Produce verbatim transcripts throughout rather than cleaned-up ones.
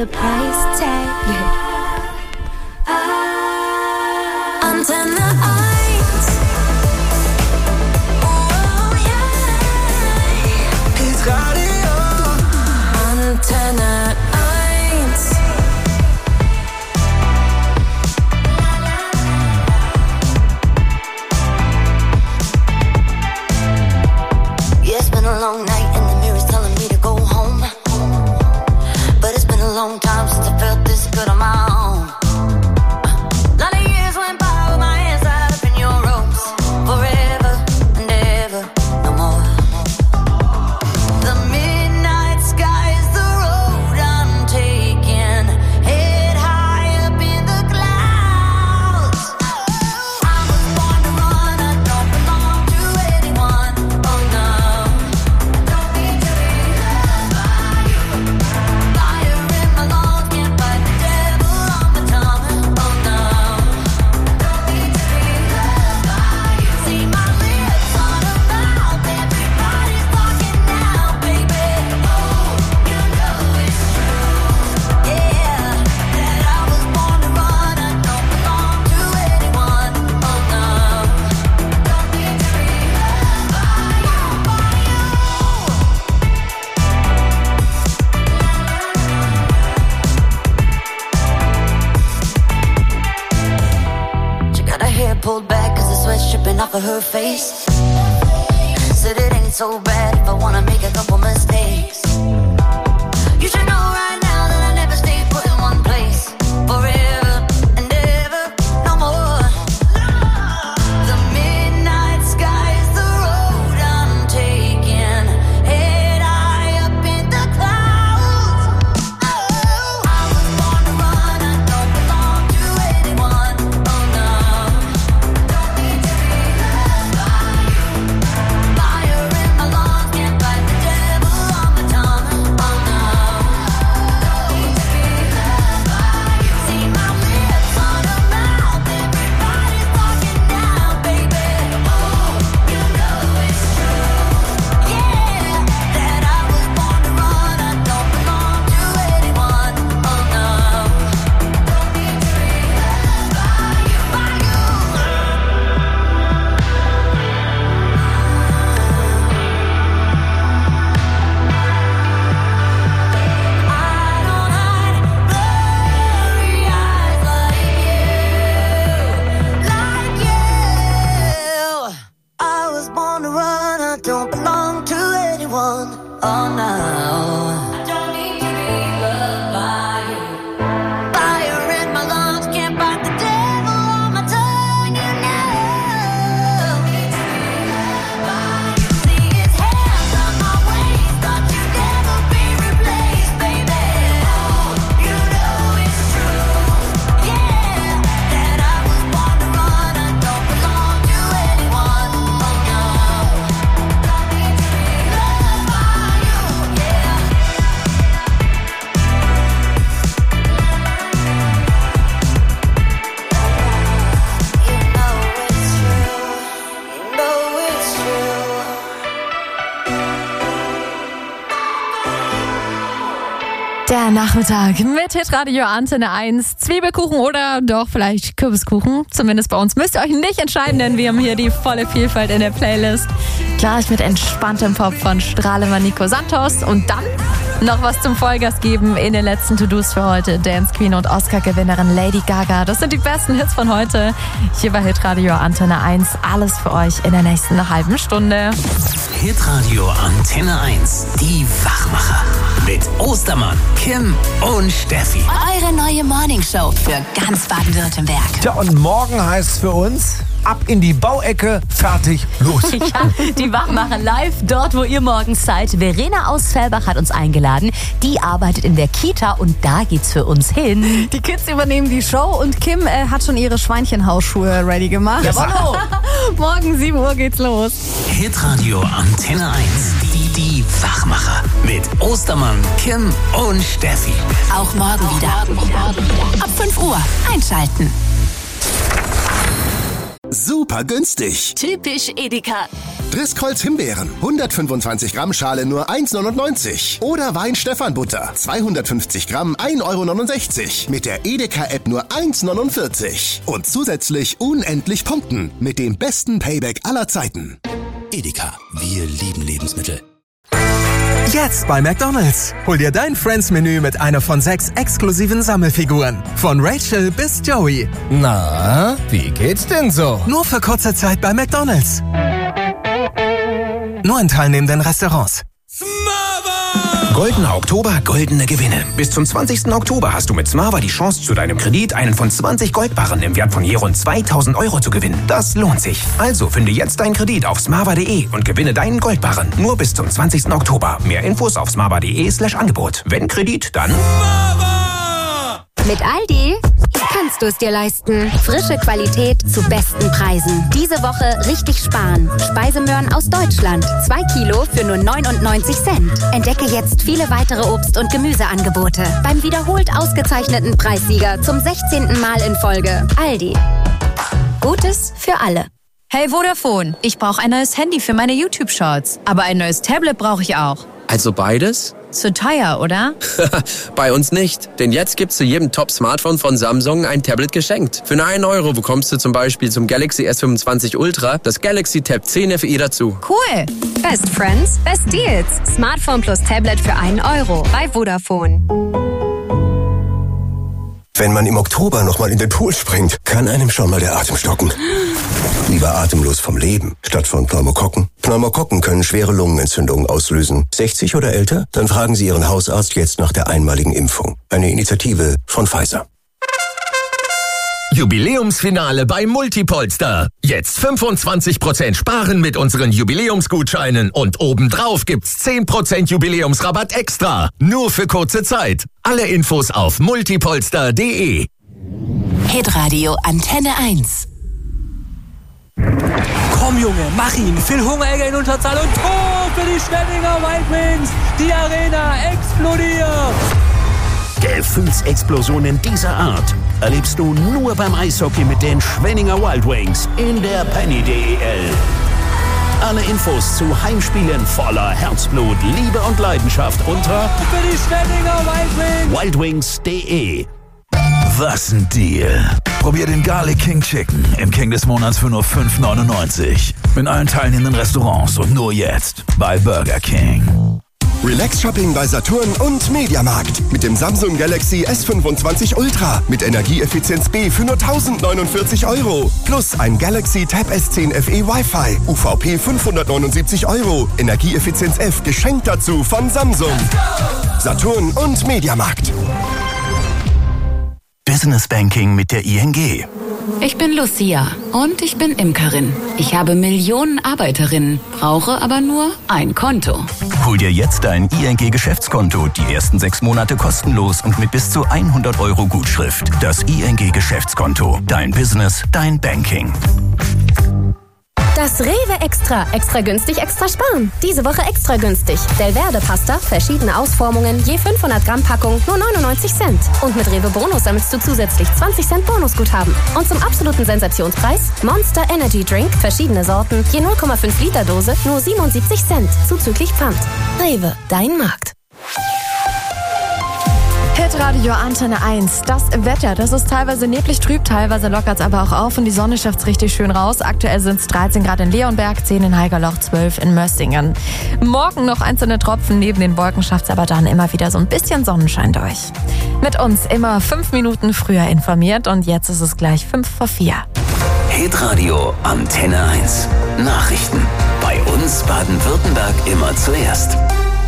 a price tag. Antenne eins. Oh yeah. Hitradio. Antenne eins. Yeah, it's been a long night and the mirror's telling me to go home. But it's been a long time since I felt this good on my own. A lot of years went by with my hands tied up in your ropes. Forever and ever, no more. The midnight sky is the road I'm taking. Head high up in the clouds. I was born to run, I don't belong to anyone. Oh no, don't need to be loved by you. Fire in my lungs, can't fight the devil on my tongue. Oh no, don't need to be loved by you. See my lips on a mouth, everybody's talking now, baby. Oh, you know it's true, yeah, that I was born to run, I don't belong to anyone. Oh no, don't need to be loved by you, by you. She got her hair pulled back cause the sweat's dripping off of her face. Said it ain't so bad if I wanna make a couple mistakes. You should know right now that I never stay put in one place. Forever and ever, no more. The midnight sky is the road I'm taking. Head high up in the clouds. Oh, I was born to run, I don't belong to anyone. Oh no, don't need to be loved by you. Fire in my lungs, can't fight the devil on my tongue. Oh no, don't need to be loved by you. See my lips on a mouth, everybody's talking now, baby. Oh, you know it's true, yeah, that I was born to run, I don't belong to anyone. Oh no, don't need to be loved by you, by you. I don't hide blurry eyes like you, like you. I was born to run, I don't belong to anyone. Oh no, I don't need to be loved by you. Fire in my lungs, can't fight the devil on my tongue. You know, don't need to be loved by you. See his hands on my waist, thought you'd never be replaced, baby. Oh, you know it's true, yeah, that I was born to run, I don't belong to anyone. Oh no, don't need to be loved by you, yeah. You know it's true, you know it's true. Der Nachmittag mit Hitradio Antenne eins. Zwiebelkuchen oder doch vielleicht Kürbiskuchen. Zumindest bei uns müsst ihr euch nicht entscheiden, denn wir haben hier die volle Vielfalt in der Playlist. Gleich mit entspanntem Pop von Strahlemann Nico Santos. Und dann noch was zum Vollgas geben in den letzten To-Dos für heute. Dance Queen und Oscar-Gewinnerin Lady Gaga. Das sind die besten Hits von heute. Hier bei Hitradio Antenne eins. Alles für euch in der nächsten halben Stunde. Hitradio Antenne eins. Die Wachmacher. Mit Ostermann, Kim und Steffi. Eure neue Morningshow für ganz Baden-Württemberg. Tja, und morgen heißt es für uns, ab in die Bauecke, fertig, los. Ja, die Wachmacher live, dort wo ihr morgens seid. Verena aus Fellbach hat uns eingeladen. Die arbeitet in der Kita und da geht's für uns hin. Die Kids übernehmen die Show und Kim äh, hat schon ihre Schweinchenhausschuhe ready gemacht. Jawollo. Morgen sieben Uhr geht's los. Hitradio Antenne eins. Die, die Wachmacher. Mit Ostermann, Kim und Steffi. Auch morgen wieder. Ab fünf Uhr einschalten. Super günstig. Typisch Edeka. Driscolls Himbeeren, hundertfünfundzwanzig Gramm Schale nur eins neunundneunzig. Oder Wein Stefan Butter, zweihundertfünfzig Gramm ein Euro neunundsechzig. Mit der Edeka-App nur eins neunundvierzig. Und zusätzlich unendlich punkten mit dem besten Payback aller Zeiten. Edeka, wir lieben Lebensmittel. Jetzt bei McDonald's. Hol dir dein Friends-Menü mit einer von sechs exklusiven Sammelfiguren. Von Rachel bis Joey. Na, wie geht's denn so? Nur für kurze Zeit bei McDonald's. Nur in teilnehmenden Restaurants. Goldener Oktober, goldene Gewinne. Bis zum zwanzigsten Oktober hast du mit Smava die Chance, zu deinem Kredit einen von zwanzig Goldbarren im Wert von je rund zweitausend Euro zu gewinnen. Das lohnt sich. Also finde jetzt deinen Kredit auf smava punkt de und gewinne deinen Goldbarren. Nur bis zum zwanzigsten Oktober. Mehr Infos auf smava punkt de slash Angebot. Wenn Kredit, dann Mit Aldi kannst du es dir leisten. Frische Qualität zu besten Preisen. Diese Woche richtig sparen. Speisemöhren aus Deutschland. Zwei Kilo für nur neunundneunzig Cent. Entdecke jetzt viele weitere Obst- und Gemüseangebote. Beim wiederholt ausgezeichneten Preissieger zum sechzehnten Mal in Folge. Aldi. Gutes für alle. Hey Vodafone, ich brauche ein neues Handy für meine YouTube-Shorts. Aber ein neues Tablet brauche ich auch. Also beides? Zu teuer, oder? Bei uns nicht. Denn jetzt gibt's zu jedem Top-Smartphone von Samsung ein Tablet geschenkt. Für nur einen Euro bekommst du zum Beispiel zum Galaxy S fünfundzwanzig Ultra das Galaxy Tab zehn F E dazu. Cool! Best Friends, Best Deals. Smartphone plus Tablet für einen Euro bei Vodafone. Wenn man im Oktober nochmal in den Pool springt, kann einem schon mal der Atem stocken. Lieber atemlos vom Leben, statt von Pneumokokken. Pneumokokken können schwere Lungenentzündungen auslösen. sechzig oder älter? Dann fragen Sie Ihren Hausarzt jetzt nach der einmaligen Impfung. Eine Initiative von Pfizer. Jubiläumsfinale bei Multipolster. Jetzt fünfundzwanzig Prozent sparen mit unseren Jubiläumsgutscheinen und obendrauf gibt's zehn Prozent Jubiläumsrabatt extra. Nur für kurze Zeit. Alle Infos auf multipolster punkt de. Hitradio Antenne eins. Komm Junge, mach ihn. Phil Hungeregger in Unterzahl und Tor für die Schwenninger Wild Wings. Die Arena explodiert. Gefühlsexplosionen dieser Art erlebst du nur beim Eishockey mit den Schwenninger Wild Wings in der Penny D E L. Alle Infos zu Heimspielen voller Herzblut, Liebe und Leidenschaft unter für die Schwenninger Wild Wings. wildwings punkt de. Was ein Deal. Probier den Garlic King Chicken im King des Monats für nur fünf neunundneunzig. In allen teilnehmenden Restaurants und nur jetzt bei Burger King. Relax Shopping bei Saturn und Mediamarkt. Mit dem Samsung Galaxy S fünfundzwanzig Ultra mit Energieeffizienz B für nur tausendneunundvierzig Euro. Plus ein Galaxy Tab S zehn F E Wi-Fi. U V P fünfhundertneunundsiebzig Euro. Energieeffizienz F geschenkt dazu von Samsung. Saturn und Mediamarkt. Business Banking mit der I N G. Ich bin Lucia und ich bin Imkerin. Ich habe Millionen Arbeiterinnen, brauche aber nur ein Konto. Hol dir jetzt dein I N G-Geschäftskonto. Die ersten sechs Monate kostenlos und mit bis zu hundert Euro Gutschrift. Das I N G-Geschäftskonto. Dein Business, dein Banking. Das Rewe Extra. Extra günstig, extra sparen. Diese Woche extra günstig. Delverde Pasta, verschiedene Ausformungen, je fünfhundert Gramm Packung, nur neunundneunzig Cent. Und mit Rewe Bonus sammelst du zusätzlich zwanzig Cent Bonusguthaben. Und zum absoluten Sensationspreis Monster Energy Drink, verschiedene Sorten, je null Komma fünf Liter Dose, nur siebenundsiebzig Cent, zuzüglich Pfand. Rewe, dein Markt. Hitradio Antenne eins. Das Wetter, das ist teilweise neblig trüb, teilweise lockert es aber auch auf und die Sonne schafft richtig schön raus. Aktuell sind es dreizehn Grad in Leonberg, zehn in Haigerloch, zwölf in Mössingen. Morgen noch einzelne Tropfen, neben den Wolken schafft es aber dann immer wieder so ein bisschen Sonnenschein durch. Mit uns immer fünf Minuten früher informiert und jetzt ist es gleich fünf vor vier. Hitradio Antenne eins. Nachrichten. Bei uns Baden-Württemberg immer zuerst.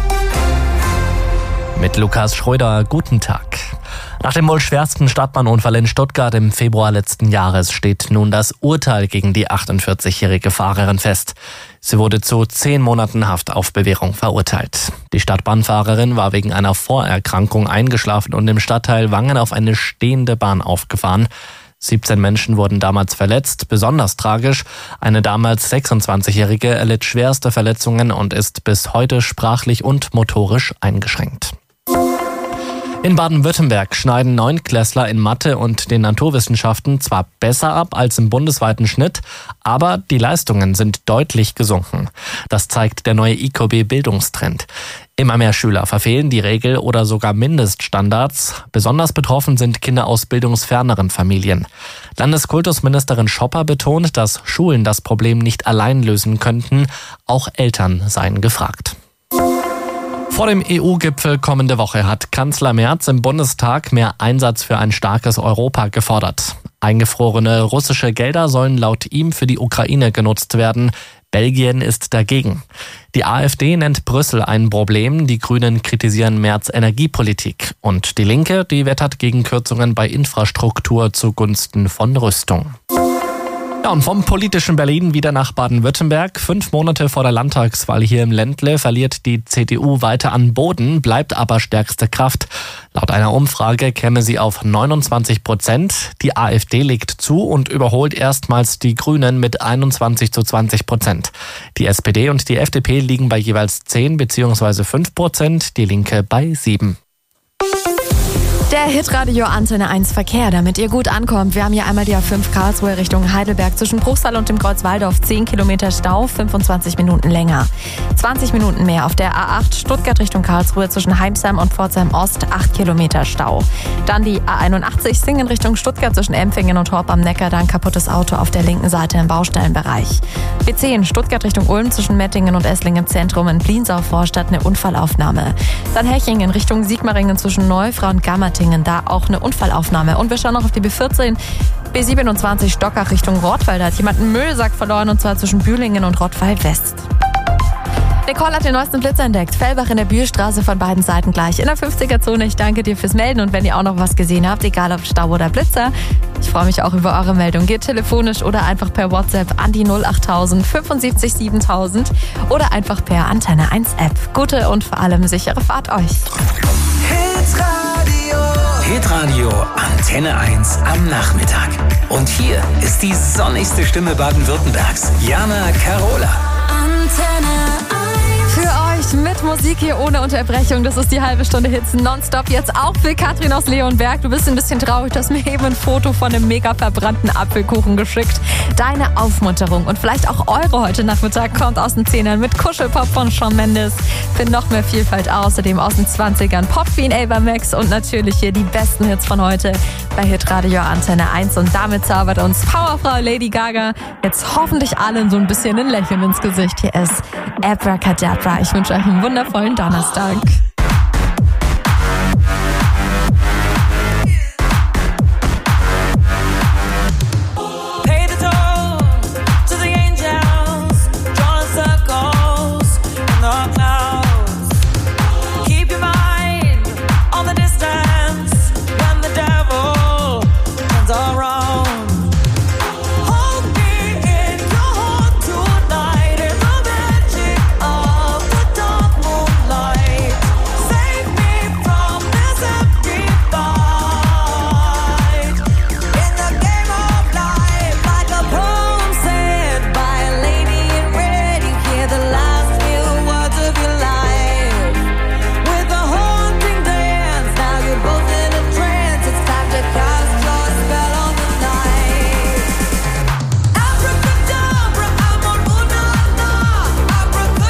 Mit Lukas Schröder, guten Tag. Nach dem wohl schwersten Stadtbahnunfall in Stuttgart im Februar letzten Jahres steht nun das Urteil gegen die achtundvierzigjährige Fahrerin fest. Sie wurde zu zehn Monaten Haft auf Bewährung verurteilt. Die Stadtbahnfahrerin war wegen einer Vorerkrankung eingeschlafen und im Stadtteil Wangen auf eine stehende Bahn aufgefahren. siebzehn Menschen wurden damals verletzt, besonders tragisch. Eine damals sechsundzwanzigjährige erlitt schwerste Verletzungen und ist bis heute sprachlich und motorisch eingeschränkt. In Baden-Württemberg schneiden Neunklässler in Mathe und den Naturwissenschaften zwar besser ab als im bundesweiten Schnitt, aber die Leistungen sind deutlich gesunken. Das zeigt der neue I K B-Bildungstrend. Immer mehr Schüler verfehlen die Regel oder sogar Mindeststandards. Besonders betroffen sind Kinder aus bildungsferneren Familien. Landeskultusministerin Schopper betont, dass Schulen das Problem nicht allein lösen könnten. Auch Eltern seien gefragt. Vor dem E U-Gipfel kommende Woche hat Kanzler Merz im Bundestag mehr Einsatz für ein starkes Europa gefordert. Eingefrorene russische Gelder sollen laut ihm für die Ukraine genutzt werden. Belgien ist dagegen. Die AfD nennt Brüssel ein Problem. Die Grünen kritisieren Merz' Energiepolitik. Und die Linke, die wettert gegen Kürzungen bei Infrastruktur zugunsten von Rüstung. Ja, und vom politischen Berlin wieder nach Baden-Württemberg. Fünf Monate vor der Landtagswahl hier im Ländle verliert die C D U weiter an Boden, bleibt aber stärkste Kraft. Laut einer Umfrage käme sie auf neunundzwanzig Prozent. Die AfD legt zu und überholt erstmals die Grünen mit einundzwanzig zu zwanzig Prozent. Die S P D und die F D P liegen bei jeweils zehn bzw. fünf Prozent, die Linke bei sieben. Der Hitradio Antenne eins Verkehr, damit ihr gut ankommt. Wir haben hier einmal die A fünf Karlsruhe Richtung Heidelberg zwischen Bruchsal und dem Kreuzwaldorf. zehn Kilometer Stau, fünfundzwanzig Minuten länger. zwanzig Minuten mehr auf der A acht Stuttgart Richtung Karlsruhe zwischen Heimsheim und Pforzheim Ost. acht Kilometer Stau. Dann die A einundachtzig Singen Richtung Stuttgart zwischen Empfingen und Horb am Neckar. Dann kaputtes Auto auf der linken Seite im Baustellenbereich. B zehn Stuttgart Richtung Ulm zwischen Mettingen und Esslingen Zentrum in Bliensau Vorstadt eine Unfallaufnahme. Dann Hechingen Richtung Sigmaringen zwischen Neufrau und Gammertingen. Da auch eine Unfallaufnahme. Und wir schauen noch auf die B vierzehn. B siebenundzwanzig Stockach Richtung Rottweil. Da hat jemand einen Müllsack verloren und zwar zwischen Bühlingen und Rottweil West. Nicole hat den neuesten Blitz entdeckt. Fellbach in der Bühlstraße von beiden Seiten gleich in der fünfziger-Zone. Ich danke dir fürs Melden und wenn ihr auch noch was gesehen habt, egal ob Stau oder Blitzer, ich freue mich auch über eure Meldung. Geht telefonisch oder einfach per WhatsApp an die null achttausend fünfundsiebzig siebentausend oder einfach per Antenne eins App. Gute und vor allem sichere Fahrt euch. Hitradio Antenne eins am Nachmittag. Und hier ist die sonnigste Stimme Baden-Württembergs, Jana Carola. Antenne eins. Für euch mit Musik hier ohne Unterbrechung. Das ist die halbe Stunde Hits nonstop. Jetzt auch für Katrin aus Leonberg. Du bist ein bisschen traurig. Du hast mir eben ein Foto von einem mega verbrannten Apfelkuchen geschickt. Deine Aufmunterung und vielleicht auch eure heute Nachmittag kommt aus den Zehnern mit Kuschelpop von Shawn Mendes. Für noch mehr Vielfalt außerdem aus den zwanzigern Pop wie in Ava Max und natürlich hier die besten Hits von heute bei Hitradio Antenne eins. Und damit zaubert uns Powerfrau Lady Gaga jetzt hoffentlich allen so ein bisschen ein Lächeln ins Gesicht. Hier ist Abracadabra. Ich wünsche euch einen wundervollen Donnerstag.